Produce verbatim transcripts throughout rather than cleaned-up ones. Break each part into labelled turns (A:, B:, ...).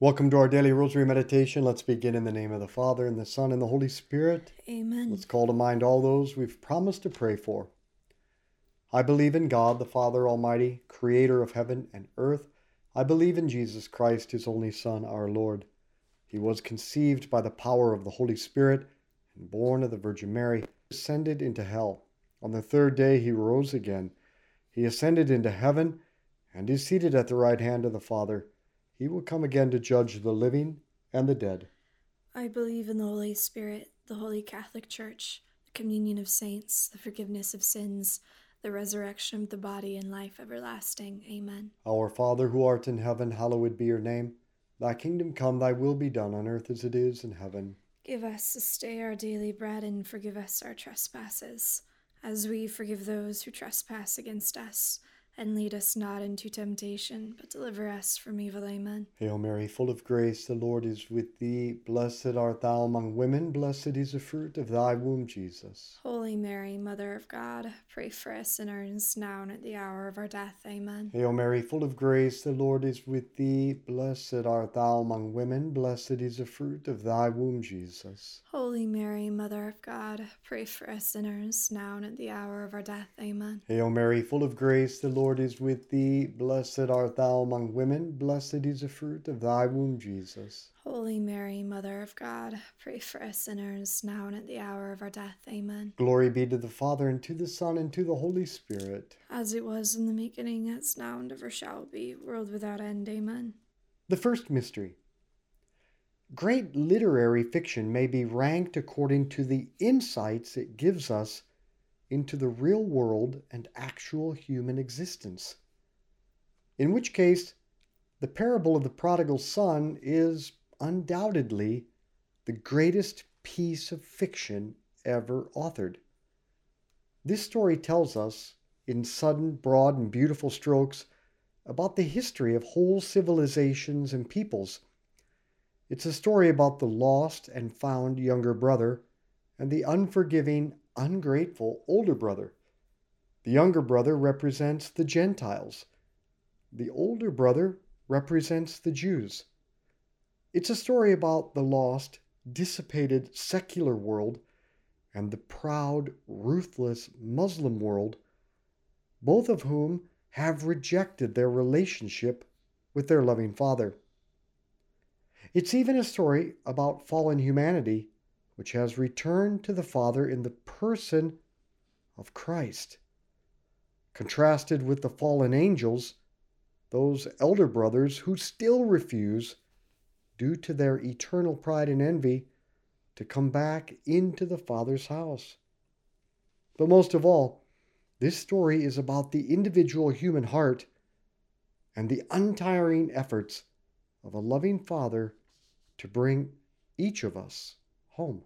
A: Welcome to our daily rosary meditation. Let's begin in the name of the Father, and the Son, and the Holy Spirit.
B: Amen.
A: Let's call to mind all those we've promised to pray for. I believe in God, the Father Almighty, creator of heaven and earth. I believe in Jesus Christ, his only Son, our Lord. He was conceived by the power of the Holy Spirit and born of the Virgin Mary, descended into hell. On the third day he rose again. He ascended into heaven and is seated at the right hand of the Father. He will come again to judge the living and the dead.
B: I believe in the Holy Spirit, the Holy Catholic Church, the communion of saints, the forgiveness of sins, the resurrection of the body, and life everlasting. Amen.
A: Our Father, who art in heaven, hallowed be your name. Thy kingdom come, thy will be done on earth as it is in heaven.
B: Give us this day our daily bread, and forgive us our trespasses, as we forgive those who trespass against us. And lead us not into temptation, but deliver us from evil. Amen.
A: Hail Mary, full of grace, the Lord is with thee. Blessed art thou among women, blessed is the fruit of thy womb, Jesus.
B: Holy Mary, Mother of God, pray for us sinners, now and at the hour of our death. Amen.
A: Hail Mary, full of grace, the Lord is with thee. Blessed art thou among women, blessed is the fruit of thy womb, Jesus.
B: Holy Mary, Mother of God, pray for us sinners, now and at the hour of our death. Amen.
A: Hail Mary, full of grace, the Lord is with thee. Blessed art thou among women, blessed is the fruit of thy womb, Jesus.
B: Holy Mary, Mother of God, pray for us sinners, now and at the hour of our death. Amen.
A: Glory be to the Father, and to the Son, and to the Holy Spirit.
B: As it was in the beginning, as now, and ever shall be, world without end. Amen.
A: The first mystery. Great literary fiction may be ranked according to the insights it gives us into the real world and actual human existence. In which case, the parable of the prodigal son is undoubtedly the greatest piece of fiction ever authored. This story tells us, in sudden, broad, and beautiful strokes, about the history of whole civilizations and peoples. It's a story about the lost and found younger brother and the unforgiving, ungrateful older brother. The younger brother represents the Gentiles. The older brother represents the Jews. It's a story about the lost, dissipated secular world and the proud, ruthless Muslim world, both of whom have rejected their relationship with their loving Father. It's even a story about fallen humanity, which has returned to the Father in the person of Christ. Contrasted with the fallen angels, those elder brothers who still refuse, due to their eternal pride and envy, to come back into the Father's house. But most of all, this story is about the individual human heart and the untiring efforts of a loving Father to bring each of us home.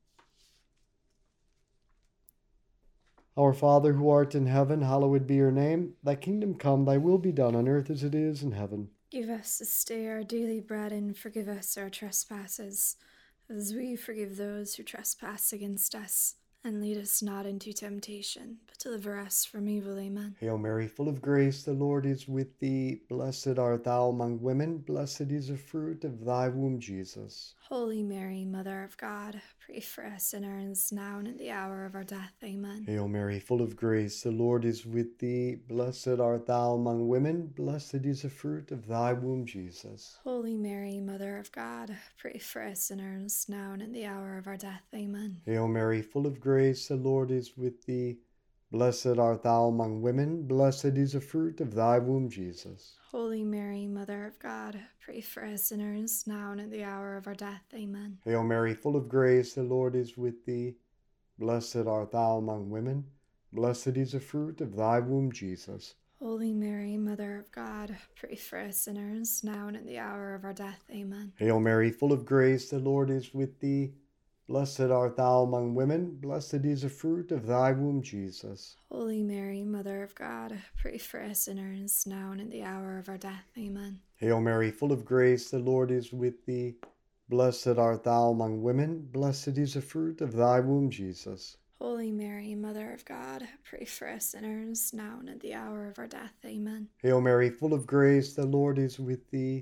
A: Our Father, who art in heaven, hallowed be your name. Thy kingdom come, thy will be done on earth as it is in heaven.
B: Give us this day our daily bread, and forgive us our trespasses, as we forgive those who trespass against us. And lead us not into temptation, but deliver us from evil. Amen.
A: Hail Mary, full of grace, the Lord is with thee. Blessed art thou among women, blessed is the fruit of thy womb, Jesus.
B: Holy Mary, Mother of God, pray for us sinners, now and at the hour of our death. Amen.
A: Hail Mary, full of grace, the Lord is with thee. Blessed art thou among women, blessed is the fruit of thy womb, Jesus.
B: Holy Mary, Mother of God, pray for us sinners, now and at the hour of our death. Amen.
A: Hail Mary, full of grace, the Lord is with thee. Blessed art thou among women, blessed is the fruit of thy womb, Jesus.
B: Holy Mary, Mother of God, pray for us sinners, now and at the hour of our death. Amen.
A: Hail Mary, full of grace, the Lord is with thee. Blessed art thou among women, blessed is the fruit of thy womb, Jesus.
B: Holy Mary, Mother of God, pray for us sinners, now and at the hour of our death. Amen.
A: Hail Mary, full of grace, the Lord is with thee. Blessed art thou among women, blessed is the fruit of thy womb, Jesus.
B: Holy Mary, Mother of God, pray for us sinners, now and at the hour of our death. Amen.
A: Hail Mary, full of grace, the Lord is with thee. Blessed art thou among women, blessed is the fruit of thy womb, Jesus.
B: Holy Mary, Mother of God, pray for us sinners, now and at the hour of our death. Amen.
A: Hail Mary, full of grace, the Lord is with thee.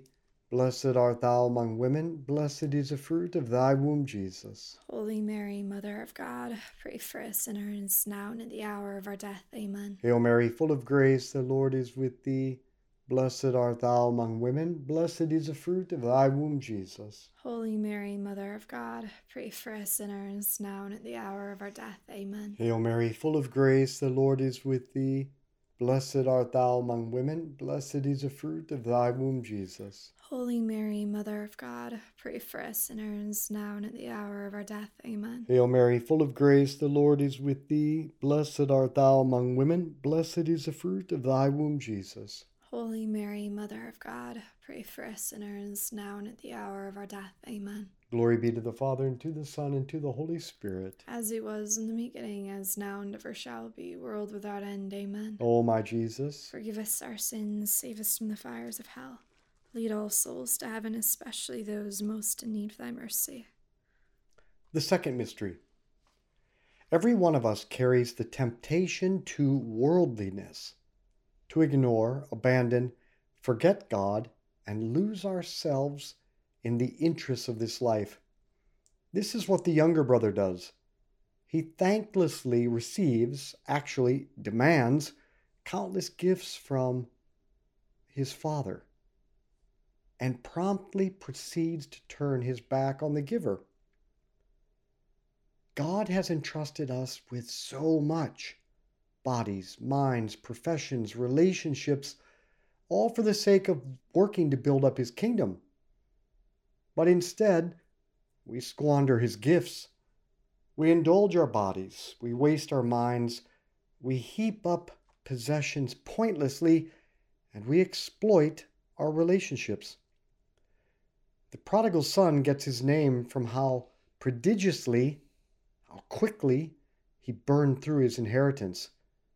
A: Blessed art thou among women, blessed is the fruit of thy womb, Jesus.
B: Holy Mary, Mother of God, pray for us sinners, now and at the hour of our death. Amen.
A: Hail Mary, full of grace, the Lord is with thee. Blessed art thou among women, blessed is the fruit of thy womb, Jesus.
B: Holy Mary, Mother of God, pray for us sinners, now and at the hour of our death. Amen.
A: Hail Mary, full of grace, the Lord is with thee. Blessed art thou among women, blessed is the fruit of thy womb, Jesus.
B: Holy Mary, Mother of God, pray for us sinners, now and at the hour of our death. Amen.
A: Hail Mary, full of grace, the Lord is with thee. Blessed art thou among women, blessed is the fruit of thy womb, Jesus.
B: Holy Mary, Mother of God, pray for us sinners, now and at the hour of our death. Amen.
A: Glory be to the Father, and to the Son, and to the Holy Spirit.
B: As it was in the beginning, as now and ever shall be, world without end. Amen.
A: O my Jesus,
B: forgive us our sins, save us from the fires of hell. Lead all souls to heaven, especially those most in need of thy mercy.
A: The second mystery. Every one of us carries the temptation to worldliness, to ignore, abandon, forget God, and lose ourselves in the interests of this life. This is what the younger brother does. He thanklessly receives, actually demands, countless gifts from his father, and promptly proceeds to turn his back on the giver. God has entrusted us with so much: bodies, minds, professions, relationships, all for the sake of working to build up his kingdom. But instead, we squander his gifts. We indulge our bodies. We waste our minds. We heap up possessions pointlessly, and we exploit our relationships. The prodigal son gets his name from how prodigiously, how quickly he burned through his inheritance,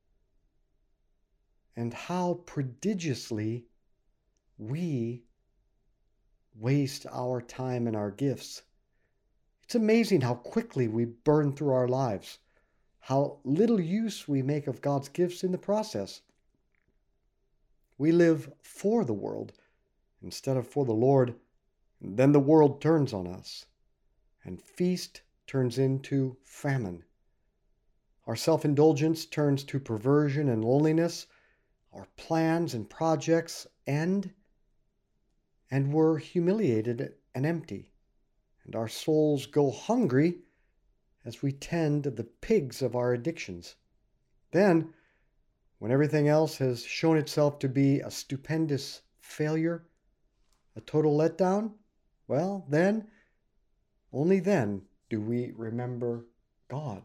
A: and how prodigiously we waste our time and our gifts. It's amazing how quickly we burn through our lives, how little use we make of God's gifts in the process. We live for the world instead of for the Lord, and then the world turns on us, and feast turns into famine. Our self-indulgence turns to perversion and loneliness. Our plans and projects end, and we're humiliated and empty, and our souls go hungry as we tend to the pigs of our addictions. Then, when everything else has shown itself to be a stupendous failure, a total letdown, well, then, only then do we remember God.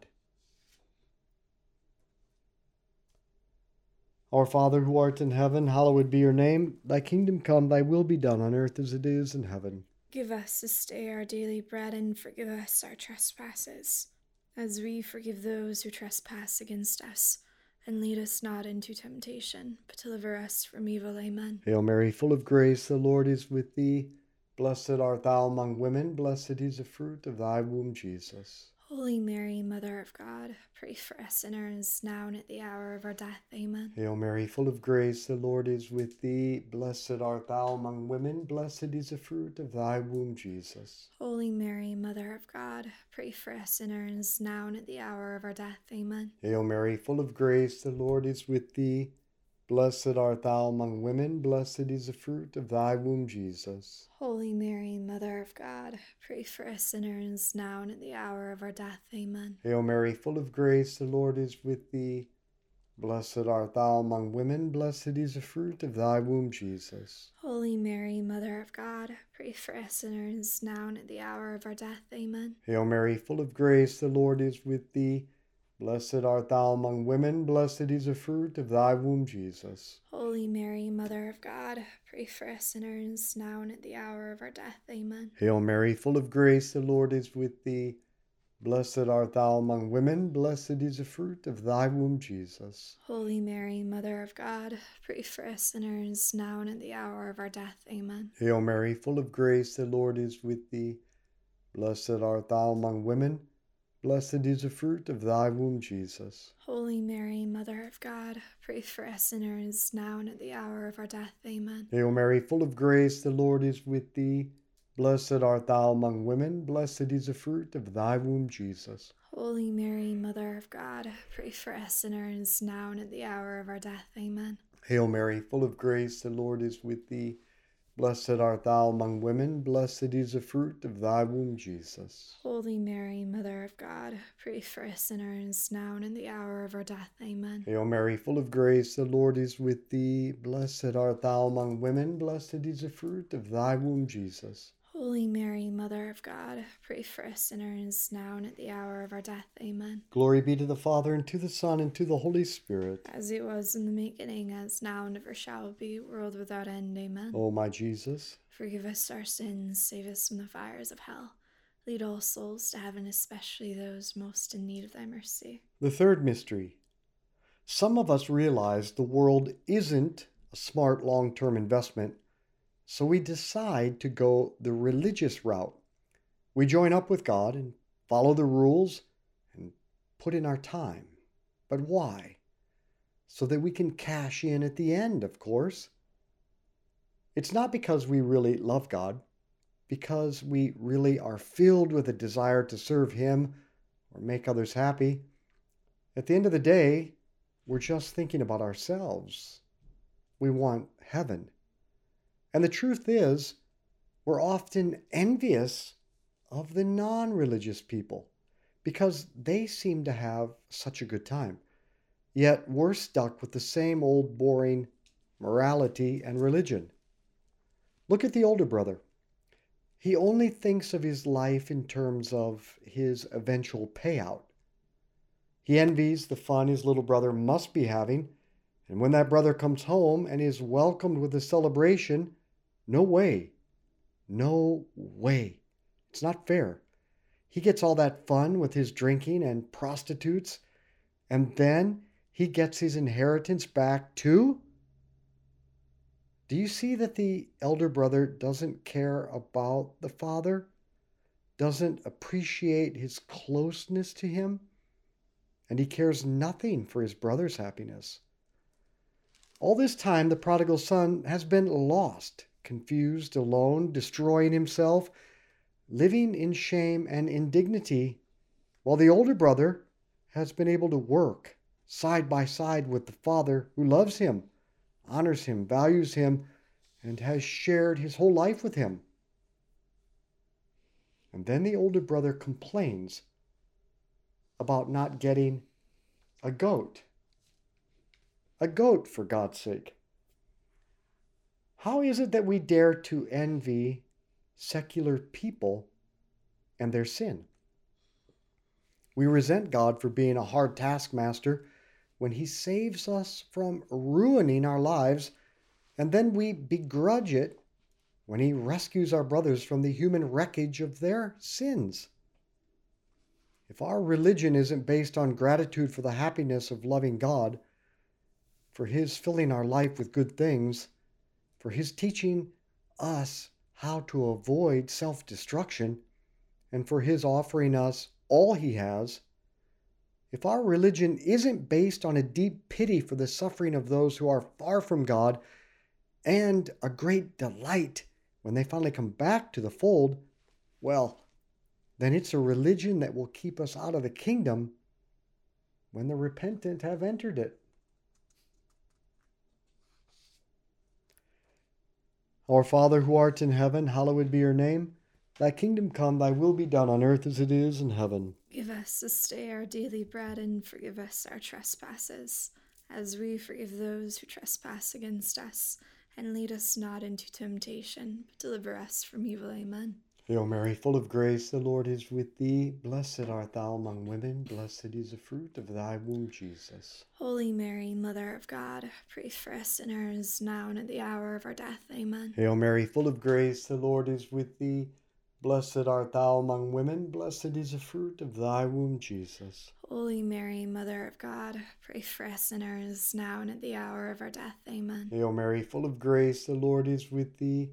A: Our Father, who art in heaven, hallowed be your name. Thy kingdom come, thy will be done on earth as it is in heaven.
B: Give us this day our daily bread, and forgive us our trespasses, as we forgive those who trespass against us. And lead us not into temptation, but deliver us from evil. Amen.
A: Hail Mary, full of grace, the Lord is with thee. Blessed art thou among women, blessed is the fruit of thy womb, Jesus.
B: Holy Mary, Mother of God, pray for us sinners, now and at the hour of our death. Amen.
A: Hail Mary, full of grace, the Lord is with thee. Blessed art thou among women, blessed is the fruit of thy womb, Jesus.
B: Holy Mary, Mother of God, pray for us sinners, now and at the hour of our death. Amen.
A: Hail Mary, full of grace, the Lord is with thee. Blessed art thou among women, blessed is the fruit of thy womb, Jesus.
B: Holy Mary, Mother of God, pray for us sinners, now and at the hour of our death. Amen.
A: Hail Mary, full of grace, the Lord is with thee. Blessed art thou among women, blessed is the fruit of thy womb, Jesus.
B: Holy Mary, Mother of God, pray for us sinners, now and at the hour of our death. Amen.
A: Hail Mary, full of grace, the Lord is with thee. Blessed art thou among women, blessed is the fruit of thy womb, Jesus.
B: Holy Mary, Mother of God, pray for us sinners, now and at the hour of our death. Amen.
A: Hail Mary, full of grace, the Lord is with thee. Blessed art thou among women, blessed is the fruit of thy womb, Jesus.
B: Holy Mary, Mother of God, pray for us sinners, now and at the hour of our death. Amen.
A: Hail Mary, full of grace, the Lord is with thee. Blessed art thou among women, blessed is the fruit of thy womb, Jesus.
B: Holy Mary, Mother of God, pray for us sinners, now and at the hour of our death. Amen.
A: Hail Mary, full of grace, the Lord is with thee. Blessed art thou among women, blessed is the fruit of thy womb, Jesus.
B: Holy Mary, Mother of God, pray for us sinners, now and at the hour of our death. Amen.
A: Hail Mary, full of grace, the Lord is with thee. Blessed art thou among women, blessed is the fruit of thy womb, Jesus.
B: Holy Mary, Mother of God, pray for us sinners, now and in the hour of our death. Amen.
A: Hail Mary, full of grace, the Lord is with thee. Blessed art thou among women, blessed is the fruit of thy womb, Jesus.
B: Holy Mary, Mother of God, pray for us sinners, now and at the hour of our death. Amen.
A: Glory be to the Father, and to the Son, and to the Holy Spirit.
B: As it was in the beginning, as now, and ever shall be, world without end. Amen.
A: O my Jesus,
B: forgive us our sins, save us from the fires of hell. Lead all souls to heaven, especially those most in need of thy mercy.
A: the third mystery. Some of us realize the world isn't a smart long-term investment, so we decide to go the religious route. We join up with God and follow the rules and put in our time. But why? So that we can cash in at the end, of course. It's not because we really love God, because we really are filled with a desire to serve Him or make others happy. At the end of the day, we're just thinking about ourselves. We want heaven. And the truth is, we're often envious of the non-religious people because they seem to have such a good time. Yet we're stuck with the same old boring morality and religion. Look at the older brother. He only thinks of his life in terms of his eventual payout. He envies the fun his little brother must be having, and when that brother comes home and is welcomed with a celebration, no way, no way. It's not fair. He gets all that fun with his drinking and prostitutes, and then he gets his inheritance back too? Do you see that the elder brother doesn't care about the father, doesn't appreciate his closeness to him, and he cares nothing for his brother's happiness? All this time, the prodigal son has been lost, confused, alone, destroying himself, living in shame and indignity, while the older brother has been able to work side by side with the father who loves him, honors him, values him, and has shared his whole life with him. And then the older brother complains about not getting a goat. A goat, for God's sake. How is it that we dare to envy secular people and their sin? We resent God for being a hard taskmaster when He saves us from ruining our lives, and then we begrudge it when He rescues our brothers from the human wreckage of their sins. If our religion isn't based on gratitude for the happiness of loving God, for His filling our life with good things, for His teaching us how to avoid self-destruction, and for His offering us all He has, if our religion isn't based on a deep pity for the suffering of those who are far from God and a great delight when they finally come back to the fold, well, then it's a religion that will keep us out of the kingdom when the repentant have entered it. Our Father who art in heaven, hallowed be your name. Thy kingdom come, thy will be done on earth as it is in heaven.
B: Give us this day our daily bread, and forgive us our trespasses, as we forgive those who trespass against us. And lead us not into temptation, but deliver us from evil. Amen.
A: Hail Mary, full of grace, the Lord is with thee. Blessed art thou among women, blessed is the fruit of thy womb, Jesus.
B: Holy Mary, Mother of God, pray for us sinners, now and at the hour of our death. Amen.
A: Hail Mary, full of grace, the Lord is with thee. Blessed art thou among women, blessed is the fruit of thy womb, Jesus.
B: Holy Mary, Mother of God, pray for us sinners, now and at the hour of our death. Amen.
A: Hail Mary, full of grace, the Lord is with thee.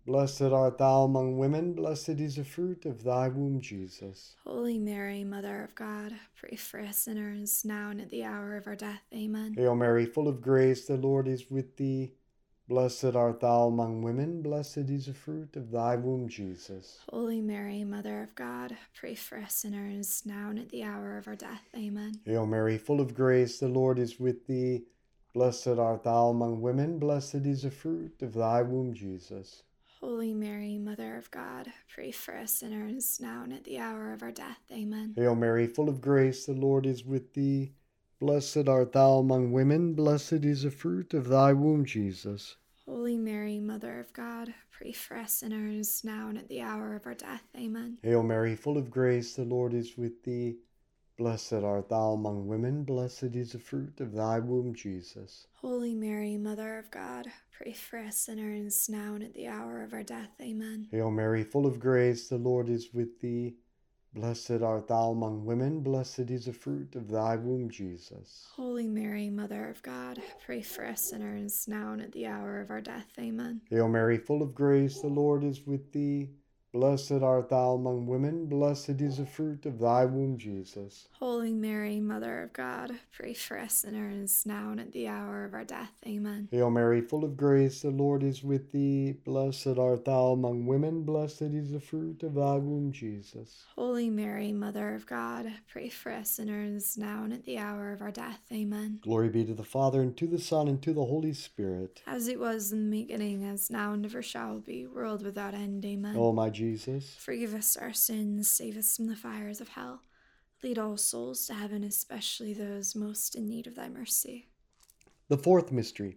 A: Blessed art thou among women, blessed is the fruit of thy womb, Jesus.
B: Holy Mary, Mother of God, pray for us sinners, now and at the hour of our death. Amen.
A: Hail Mary, full of grace, the Lord is with thee. Blessed art thou among women, blessed is the fruit of thy womb, Jesus.
B: Holy Mary, Mother of God, pray for us sinners, now and at the hour of our death. Amen.
A: Hail Mary, full of grace, the Lord is with thee. Blessed art thou among women, blessed is the fruit of thy womb, Jesus.
B: Holy Mary, Mother of God, pray for us sinners, now and at the hour of our death. Amen.
A: Hail Mary, full of grace, the Lord is with thee. Blessed art thou among women, blessed is the fruit of thy womb, Jesus.
B: Holy Mary, Mother of God, pray for us sinners, now and at the hour of our death. Amen.
A: Hail Mary, full of grace, the Lord is with thee. Blessed art thou among women, blessed is the fruit of thy womb, Jesus.
B: Holy Mary, Mother of God, pray for us sinners, now and at the hour of our death. Amen.
A: Hail Mary, full of grace, the Lord is with thee. Blessed art thou among women, blessed is the fruit of thy womb, Jesus.
B: Holy Mary, Mother of God, pray for us sinners, now and at the hour of our death. Amen.
A: Hail Mary, full of grace, the Lord is with thee. Blessed art thou among women, blessed is the fruit of thy womb, Jesus.
B: Holy Mary, Mother of God, pray for us sinners, now and at the hour of our death. Amen.
A: Hail Mary, full of grace, the Lord is with thee. Blessed art thou among women, blessed is the fruit of thy womb, Jesus.
B: Holy Mary, Mother of God, pray for us sinners, now and at the hour of our death. Amen.
A: Glory be to the Father, and to the Son, and to the Holy Spirit.
B: As it was in the beginning, as now and ever shall be, world without end. Amen.
A: O my Jesus,
B: forgive us our sins, save us from the fires of hell. Lead all souls to heaven, especially those most in need of thy mercy.
A: the fourth mystery.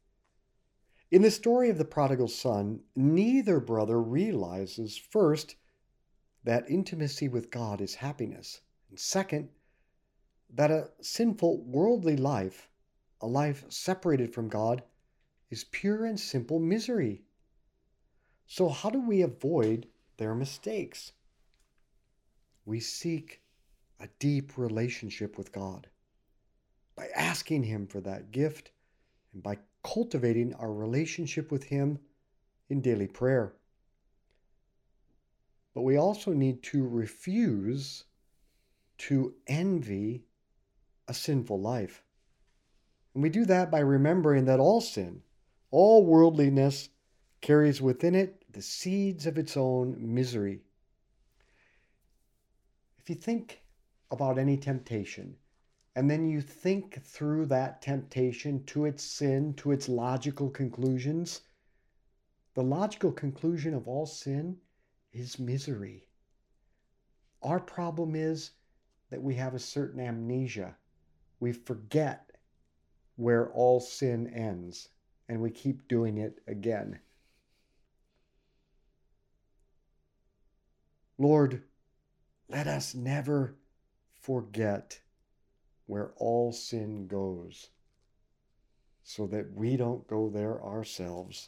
A: In the story of the prodigal son, neither brother realizes, first, that intimacy with God is happiness, and second, that a sinful worldly life, a life separated from God, is pure and simple misery. So how do we avoid their mistakes? We seek a deep relationship with God by asking Him for that gift and by cultivating our relationship with Him in daily prayer. But we also need to refuse to envy a sinful life. And we do that by remembering that all sin, all worldliness, carries within it the seeds of its own misery. If you think about any temptation, and then you think through that temptation to its sin, to its logical conclusions, the logical conclusion of all sin is misery. Our problem is that we have a certain amnesia. We forget where all sin ends, and we keep doing it again. Lord, let us never forget where all sin goes, so that we don't go there ourselves.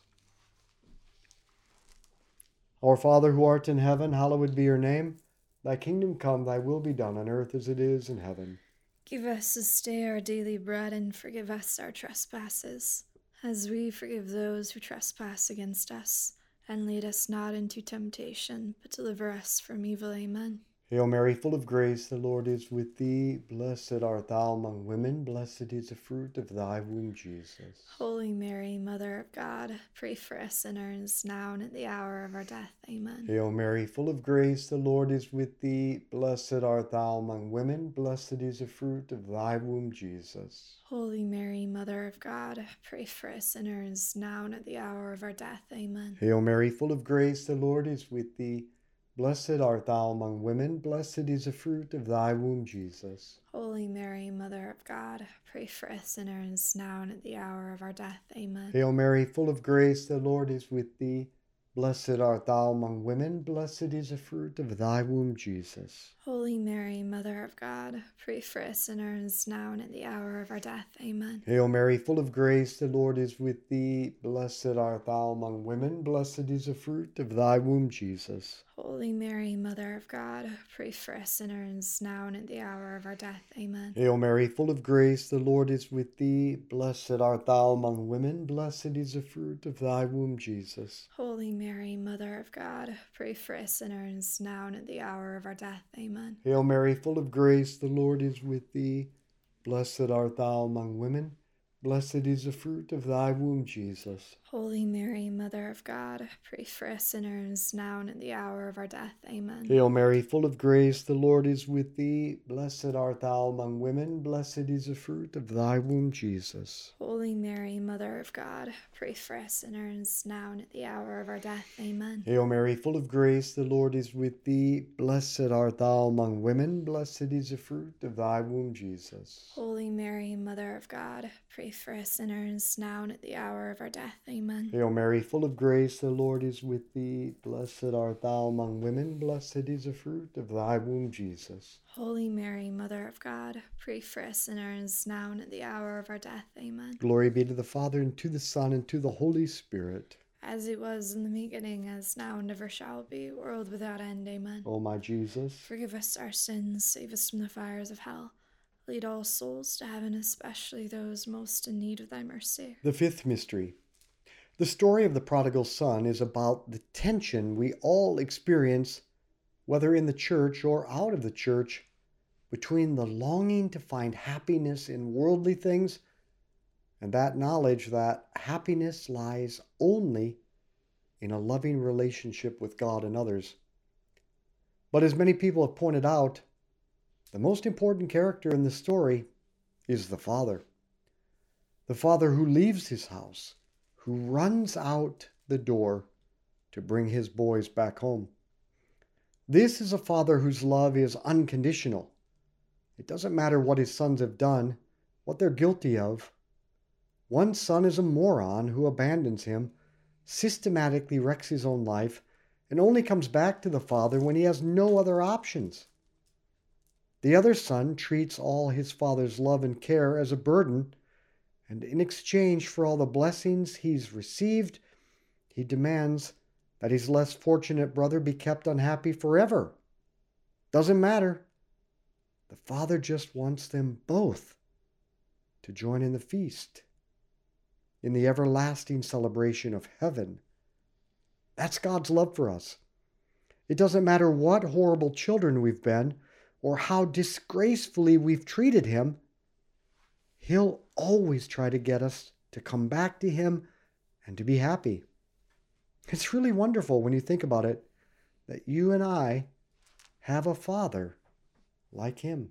A: Our Father who art in heaven, hallowed be your name. Thy kingdom come, thy will be done on earth as it is in heaven.
B: Give us this day our daily bread, and forgive us our trespasses, as we forgive those who trespass against us. And lead us not into temptation, but deliver us from evil. Amen.
A: Hail Mary, full of grace, the Lord is with thee. Blessed art thou among women, blessed is the fruit of thy womb, Jesus.
B: Holy Mary, Mother of God, pray for us sinners, now and at the hour of our death. Amen.
A: Hail Mary, full of grace, the Lord is with thee. Blessed art thou among women, blessed is the fruit of thy womb, Jesus.
B: Holy Mary, Mother of God, pray for us sinners, now and at the hour of our death. Amen.
A: Hail Mary, full of grace, the Lord is with thee. Blessed art thou among women, blessed is the fruit of thy womb, Jesus.
B: Holy Mary, Mother of God, pray for us sinners, now and at the hour of our death. Amen.
A: Hail Mary, full of grace, the Lord is with thee. Blessed art thou among women, blessed is the fruit of thy womb, Jesus.
B: Holy Mary, Mother of God, pray for us sinners, now and at the hour of our death. Amen.
A: Hail Mary, full of grace, the Lord is with thee. Blessed art thou among women, blessed is the fruit of thy womb, Jesus.
B: Holy Mary, Mother of God, pray for us sinners, now and at the hour of our death. Amen.
A: Hail Mary, full of grace, the Lord is with thee. Blessed art thou among women, blessed is the fruit of thy womb, Jesus.
B: Holy Mary, Mother of God, pray for us sinners, now and at the hour of our death. Amen.
A: Hail Mary, full of grace, the Lord is with thee. Blessed art thou among women. Blessed is the fruit of thy womb, Jesus.
B: Holy Mary, Mother of God, pray for us sinners, now and at the hour of our death. Amen.
A: Hail Mary, full of grace, the Lord is with thee. Blessed art thou among women. Blessed is the fruit of thy womb, Jesus.
B: Holy Mary, Mother of God, pray for us sinners, now and at the hour of our death. Amen.
A: Hail Mary, full of grace, the Lord is with thee. Blessed art thou among women. Blessed is the fruit of thy womb, Jesus.
B: Holy Mary, Mother of God, pray for us sinners, now and at the hour of our death. Amen.
A: Hail Mary, full of grace, the Lord is with thee. Blessed art thou among women. Blessed is the fruit of thy womb, Jesus.
B: Holy Mary, Mother of God, pray for us sinners, now and at the hour of our death. Amen.
A: Glory be to the Father, and to the Son, and to the Holy Spirit.
B: As it was in the beginning, as now and ever shall be, world without end. Amen.
A: O my Jesus,
B: Forgive us our sins, save us from the fires of hell. Lead all souls to heaven, especially those most in need of thy mercy.
A: the fifth mystery. The story of the prodigal son is about the tension we all experience, whether in the church or out of the church, between the longing to find happiness in worldly things and that knowledge that happiness lies only in a loving relationship with God and others. But as many people have pointed out, the most important character in the story is the father. The father who leaves his house, who runs out the door to bring his boys back home. This is a father whose love is unconditional. It doesn't matter what his sons have done, what they're guilty of. One son is a moron who abandons him, systematically wrecks his own life, and only comes back to the father when he has no other options. The other son treats all his father's love and care as a burden, and in exchange for all the blessings he's received, he demands that his less fortunate brother be kept unhappy forever. Doesn't matter. The father just wants them both to join in the feast, in the everlasting celebration of heaven. That's God's love for us. It doesn't matter what horrible children we've been or how disgracefully we've treated him. He'll always try to get us to come back to him and to be happy. It's really wonderful when you think about it, that you and I have a father like him.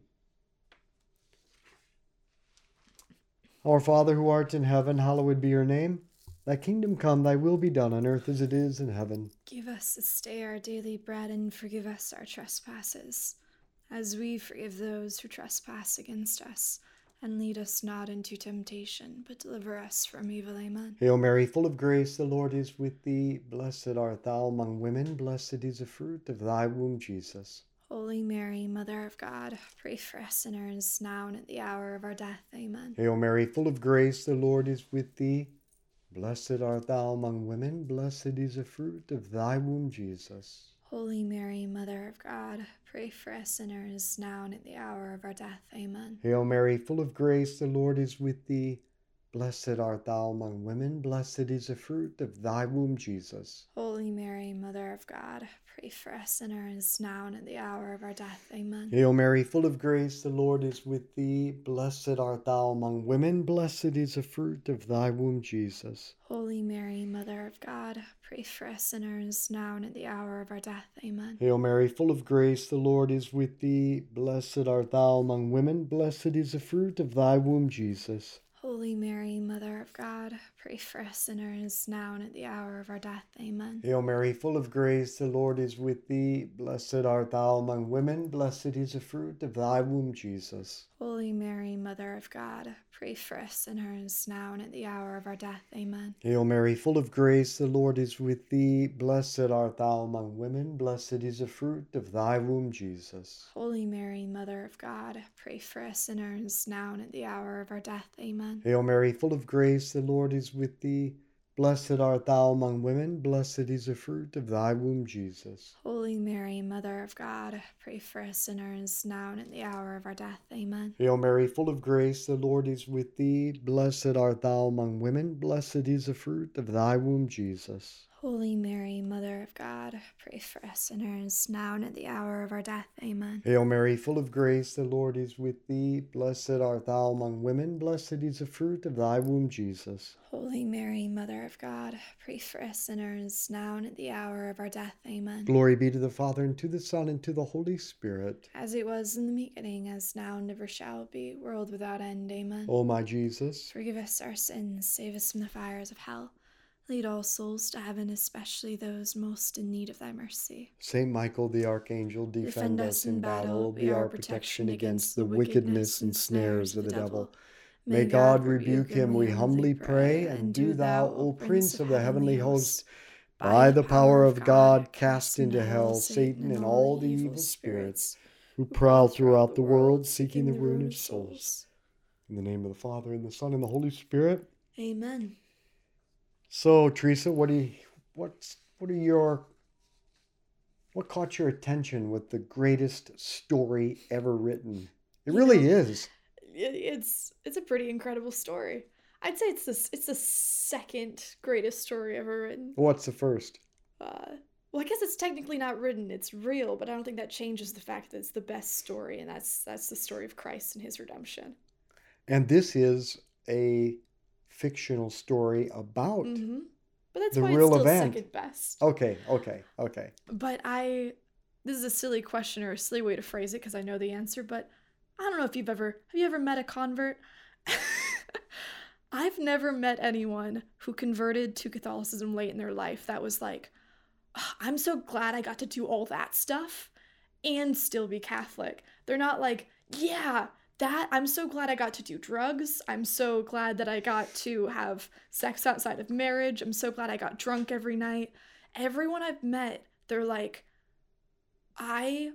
A: Our Father who art in heaven, hallowed be your name. Thy kingdom come, thy will be done on earth as it is in heaven.
B: Give us this day our daily bread, and forgive us our trespasses, as we forgive those who trespass against us. And lead us not into temptation, but deliver us from evil. Amen.
A: Hail Mary, full of grace, the Lord is with thee. Blessed art thou among women. Blessed is the fruit of thy womb, Jesus.
B: Holy Mary, Mother of God, pray for us sinners, now and at the hour of our death. Amen.
A: Hail Mary, full of grace, the Lord is with thee. Blessed art thou among women. Blessed is the fruit of thy womb, Jesus.
B: Holy Mary, Mother of God, pray for us sinners, now and at the hour of our death. Amen.
A: Hail Mary, full of grace, the Lord is with thee. Blessed art thou among women. Blessed is the fruit of thy womb, Jesus.
B: Holy Mary, Mother of God, pray for us sinners, now and at the hour of our death. Amen.
A: Hail Mary, full of grace, the Lord is with thee. Blessed art thou among women. Blessed is the fruit of thy womb, Jesus.
B: Holy Mary, Mother of God, pray for us sinners, now and at the hour of our death. Amen.
A: Hail Mary, full of grace, the Lord is with thee. Blessed art thou among women. Blessed is the fruit of thy womb, Jesus.
B: Holy Mary, Mother of God, pray for us sinners, now and at the hour of our death. Amen.
A: Hail Mary, full of grace, the Lord is with thee. Blessed art thou among women. Blessed is the fruit of thy womb, Jesus.
B: Holy Mary, Mother of God, pray for us sinners, now and at the hour of our death. Amen.
A: Hail Mary, full of grace, the Lord is with thee. Blessed art thou among women. Blessed is the fruit of thy womb, Jesus.
B: Holy Mary, Mother of God, pray for us sinners, now and at the hour of our death. Amen.
A: Hail Mary, full of grace, the Lord is with thee. Blessed art thou among women. Blessed is the fruit of thy womb, Jesus.
B: Holy Mary, Mother of God, pray for us sinners, now and at the hour of our death. Amen.
A: Hail Mary, full of grace, the Lord is with thee. Blessed art thou among women. Blessed is the fruit of thy womb, Jesus.
B: Holy Mary, Mother of God, pray for us sinners, now and at the hour of our death. Amen.
A: Hail Mary, full of grace, the Lord is with thee. Blessed art thou among women, blessed is the fruit of thy womb, Jesus.
B: Holy Mary, Mother of God, pray for us sinners, now and at the hour of our death. Amen.
A: Glory be to the Father, and to the Son, and to the Holy Spirit.
B: As it was in the beginning, as now and ever shall be, world without end. Amen.
A: O my Jesus,
B: forgive us our sins, save us from the fires of hell. Lead all souls to heaven, especially those most in need of thy mercy.
A: Saint Michael the Archangel, defend, defend us in battle, be our protection against the wickedness and snares of the devil. May God rebuke him, we humbly pray, and do thou, O Prince of the heavenly host, by the power of God, cast into hell Satan and all the evil spirits who prowl throughout the world, seeking the ruin of souls. In the name of the Father, and the Son, and the Holy Spirit.
B: Amen.
A: So, Teresa, what do you, what's, what are your, what caught your attention with the greatest story ever written? It really you know, is.
B: It's it's a pretty incredible story. I'd say it's the it's the second greatest story ever written.
A: What's the first?
B: Uh, well, I guess it's technically not written; it's real, but I don't think that changes the fact that it's the best story, and that's that's the story of Christ and his redemption.
A: And this is a fictional story about
B: mm-hmm. But that's
A: the
B: why
A: real
B: it's still
A: event.
B: Second best.
A: Okay, okay, okay.
B: But I, this is a silly question or a silly way to phrase it because I know the answer. But I don't know if you've ever have you ever met a convert? I've never met anyone who converted to Catholicism late in their life that was like, oh, I'm so glad I got to do all that stuff and still be Catholic. They're not like, yeah. That I'm so glad I got to do drugs. I'm so glad that I got to have sex outside of marriage. I'm so glad I got drunk every night. Everyone I've met, they're like, I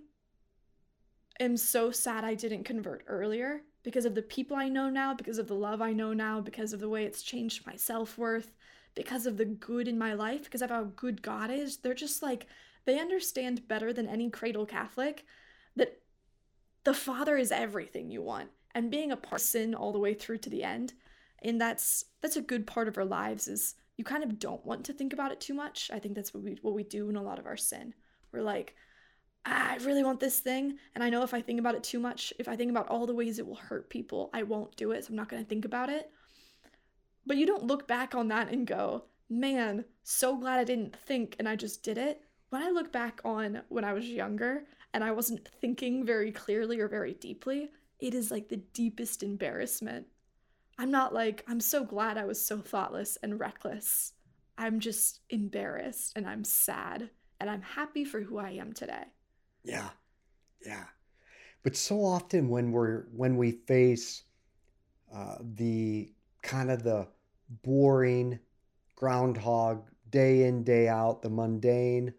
B: am so sad I didn't convert earlier because of the people I know now, because of the love I know now, because of the way it's changed my self-worth, because of the good in my life, because of how good God is. They're just like, they understand better than any cradle Catholic that the Father is everything you want, and being a person all the way through to the end. And that's that's a good part of our lives is you kind of don't want to think about it too much. I think that's what we what we do in a lot of our sin. We're like, ah, I really want this thing, and I know if I think about it too much, if I think about all the ways it will hurt people, I won't do it, so I'm not going to think about it. But you don't look back on that and go, man, so glad I didn't think and I just did it. When I look back on when I was younger and I wasn't thinking very clearly or very deeply, it is like the deepest embarrassment. I'm not like, I'm so glad I was so thoughtless and reckless. I'm just embarrassed and I'm sad and I'm happy for who I am today.
A: Yeah, yeah. But so often when we're when we face uh, the kind of the boring groundhog day in, day out, the mundane,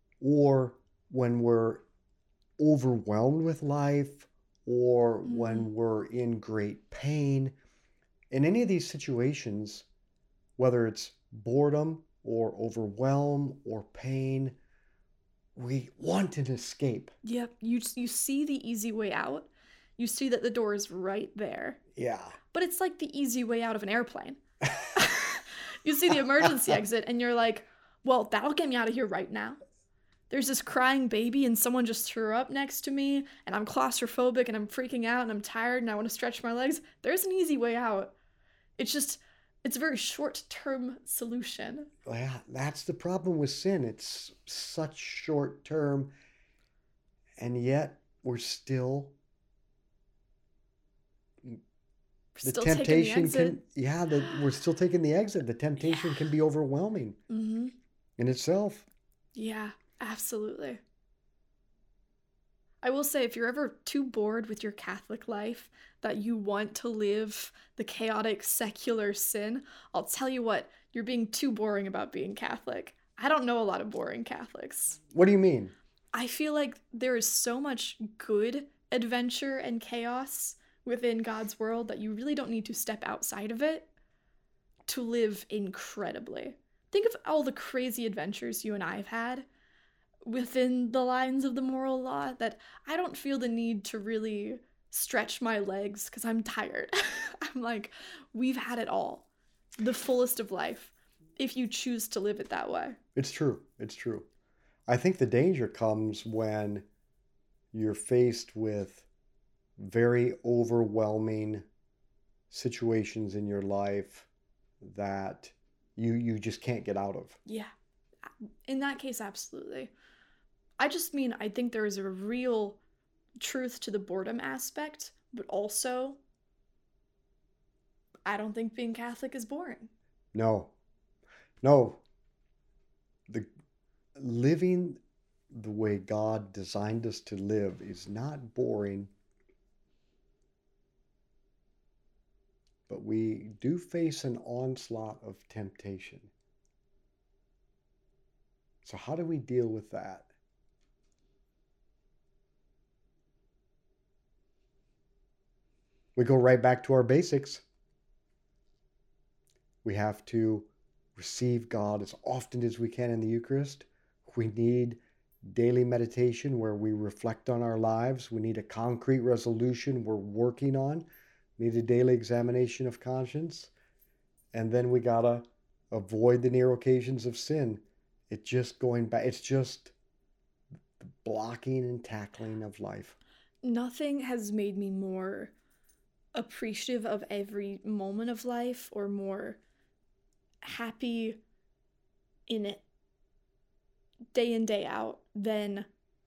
A: or when we're overwhelmed with life, or mm. when we're in great pain, in any of these situations, whether it's boredom or overwhelm or pain, we want an escape.
B: Yep, you you see the easy way out. You see that the door is right there.
A: Yeah.
B: But it's like the easy way out of an airplane. You see the emergency exit and you're like, well, that'll get me out of here right now. There's this crying baby and someone just threw up next to me and I'm claustrophobic and I'm freaking out and I'm tired and I want to stretch my legs. There's an easy way out. It's just, it's a very short-term solution.
A: Yeah, that's the problem with sin. It's such short-term, and yet we're still...
B: We're
A: the
B: still
A: temptation
B: the
A: can, yeah, the, we're still taking the exit. The temptation
B: yeah.
A: can be overwhelming
B: mm-hmm.
A: in itself.
B: Yeah, absolutely. I will say, if you're ever too bored with your Catholic life that you want to live the chaotic secular sin, I'll tell you what, you're being too boring about being Catholic. I don't know a lot of boring Catholics.
A: What do you mean?
B: I feel like there is so much good adventure and chaos within God's world that you really don't need to step outside of it to live incredibly. Think of all the crazy adventures you and I have had within the lines of the moral law that I don't feel the need to really stretch my legs because I'm tired. I'm like, we've had it all. The fullest of life. if you choose to live it that way.
A: It's true. It's true. I think the danger comes when you're faced with very overwhelming situations in your life that you you just can't get out of.
B: Yeah. In that case, absolutely. I just mean, I think there is a real truth to the boredom aspect, but also, I don't think being Catholic is boring.
A: No. No. The living the way God designed us to live is not boring. But we do face an onslaught of temptation. So how do we deal with that? We go right back to our basics. We have to receive God as often as we can in the Eucharist. We need daily meditation where we reflect on our lives. We need a concrete resolution we're working on. We need a daily examination of conscience. And then we gotta avoid the near occasions of sin. It's just going back. It's just the blocking and tackling of life.
B: Nothing has made me more appreciative of every moment of life or more happy in it day in, day out than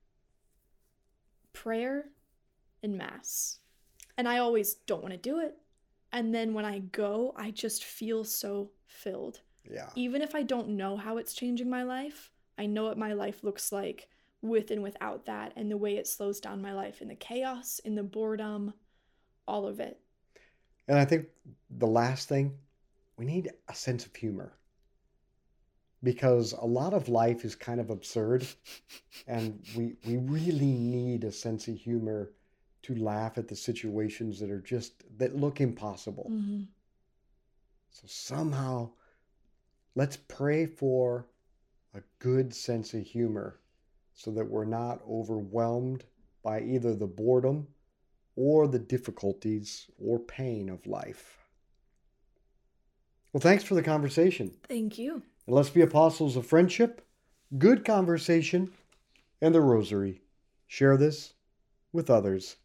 B: prayer and Mass. And I always don't want to do it. And then when I go, I just feel so filled.
A: Yeah.
B: Even if I don't know how it's changing my life, I know what my life looks like with and without that, and the way it slows down my life in the chaos, in the boredom, all of it.
A: And I think the last thing, we need a sense of humor. Because a lot of life is kind of absurd, and we we really need a sense of humor to laugh at the situations that are just, that look impossible.
B: Mm-hmm.
A: So somehow, let's pray for a good sense of humor so that we're not overwhelmed by either the boredom or the difficulties or pain of life. Well, thanks for the conversation.
B: Thank you.
A: And let's be apostles of friendship, good conversation, and the rosary. Share this with others.